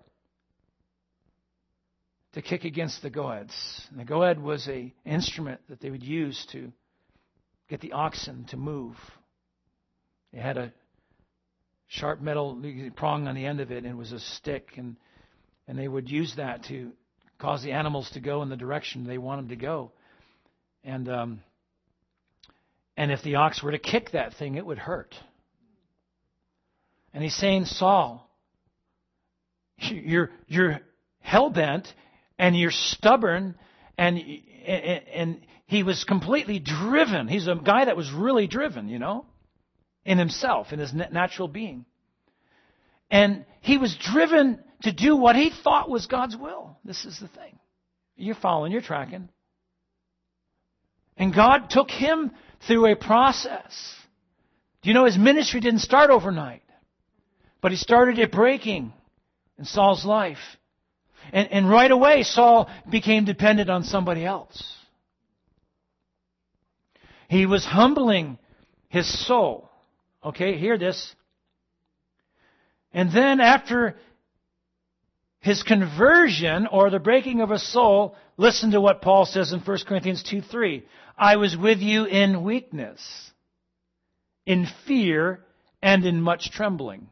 to kick against the goads. And the goad was an instrument that they would use to get the oxen to move. It had a sharp metal prong on the end of it, and it was a stick, and they would use that to cause the animals to go in the direction they want them to go. And if the ox were to kick that thing, it would hurt. And he's saying, Saul, you're hell-bent, and you're stubborn, and he was completely driven. He's a guy that was really driven, in himself, in his natural being. And he was driven to do what he thought was God's will. This is the thing. You're following, you're tracking. And God took him through a process. Do you know his ministry didn't start overnight? But he started it breaking in Saul's life. And right away, Saul became dependent on somebody else. He was humbling his soul. Okay, hear this. And then after his conversion, or the breaking of his soul, listen to what Paul says in 1 Corinthians 2:3. I was with you in weakness, in fear, and in much trembling.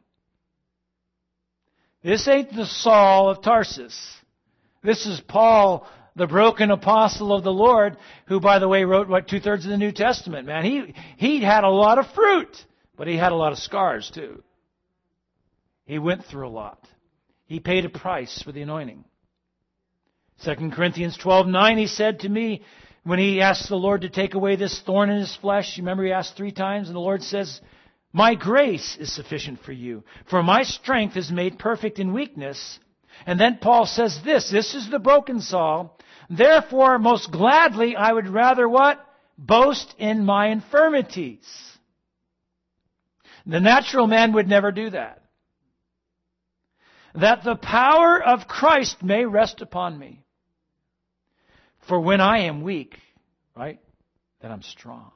This ain't the Saul of Tarsus. This is Paul, the broken apostle of the Lord, who, by the way, wrote, 2/3 of the New Testament. Man, he had a lot of fruit, but he had a lot of scars too. He went through a lot. He paid a price for the anointing. 2 Corinthians 12:9, he said to me, when he asked the Lord to take away this thorn in his flesh, you remember he asked 3 times, and the Lord says, my grace is sufficient for you, for my strength is made perfect in weakness. And then Paul says this is the broken Saul. Therefore, most gladly, I would rather what? Boast in my infirmities. The natural man would never do that. That the power of Christ may rest upon me. For when I am weak, right, then I'm strong.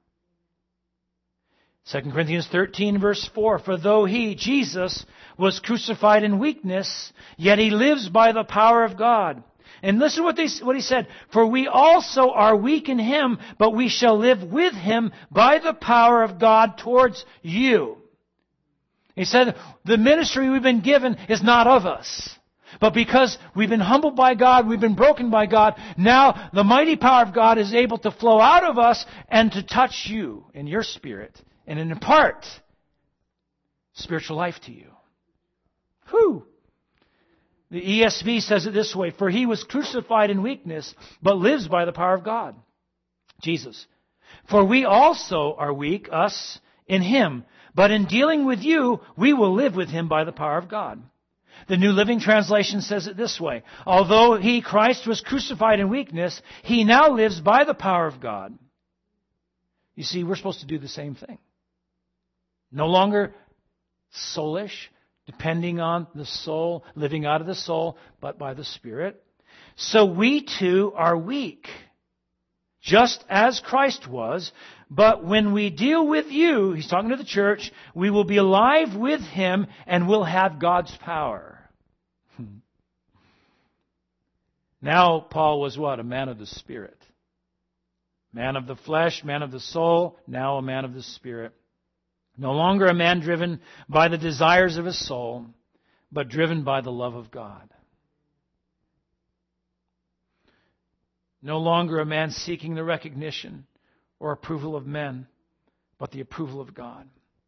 2 Corinthians 13 verse 4, for though he, Jesus, was crucified in weakness, yet he lives by the power of God. And listen what he said, for we also are weak in him, but we shall live with him by the power of God towards you. He said, the ministry we've been given is not of us. But because we've been humbled by God, we've been broken by God, now the mighty power of God is able to flow out of us and to touch you in your spirit and impart spiritual life to you. Whew! The ESV says it this way, for he was crucified in weakness, but lives by the power of God. Jesus. For we also are weak, us, in him, but in dealing with you, we will live with him by the power of God. The New Living Translation says it this way, although he, Christ, was crucified in weakness, he now lives by the power of God. You see, we're supposed to do the same thing. No longer soulish, depending on the soul, living out of the soul, but by the Spirit. So we too are weak, just as Christ was. But when we deal with you, he's talking to the church, we will be alive with him and will have God's power. Now Paul was what? A man of the Spirit. Man of the flesh, man of the soul, now a man of the Spirit. No longer a man driven by the desires of his soul, but driven by the love of God. No longer a man seeking the recognition or approval of men, but the approval of God.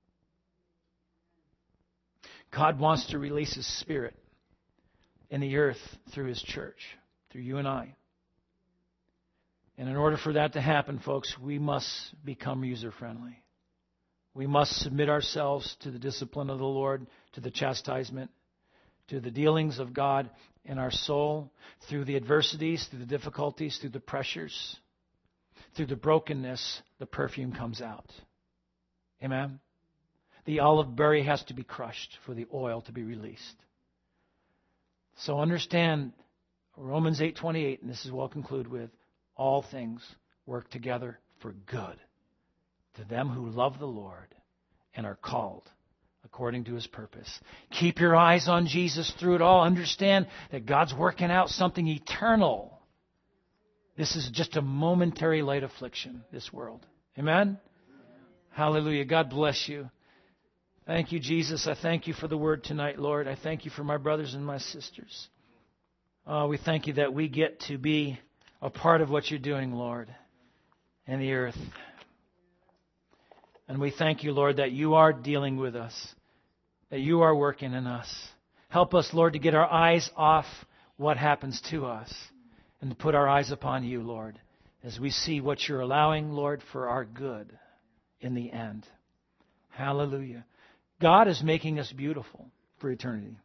God wants to release his Spirit in the earth through his church, through you and I. And in order for that to happen, folks, we must become user-friendly. We must submit ourselves to the discipline of the Lord, to the chastisement, to the dealings of God in our soul, through the adversities, through the difficulties, through the pressures, through the brokenness, the perfume comes out. Amen? The olive berry has to be crushed for the oil to be released. So understand Romans 8:28, and this is what I'll conclude with, all things work together for good to them who love the Lord and are called according to His purpose. Keep your eyes on Jesus through it all. Understand that God's working out something eternal. This is just a momentary light affliction, this world. Amen? Hallelujah. God bless you. Thank you, Jesus. I thank you for the word tonight, Lord. I thank you for my brothers and my sisters. We thank you that we get to be a part of what you're doing, Lord, in the earth. And we thank you, Lord, that you are dealing with us, that you are working in us. Help us, Lord, to get our eyes off what happens to us and to put our eyes upon you, Lord, as we see what you're allowing, Lord, for our good in the end. Hallelujah. God is making us beautiful for eternity.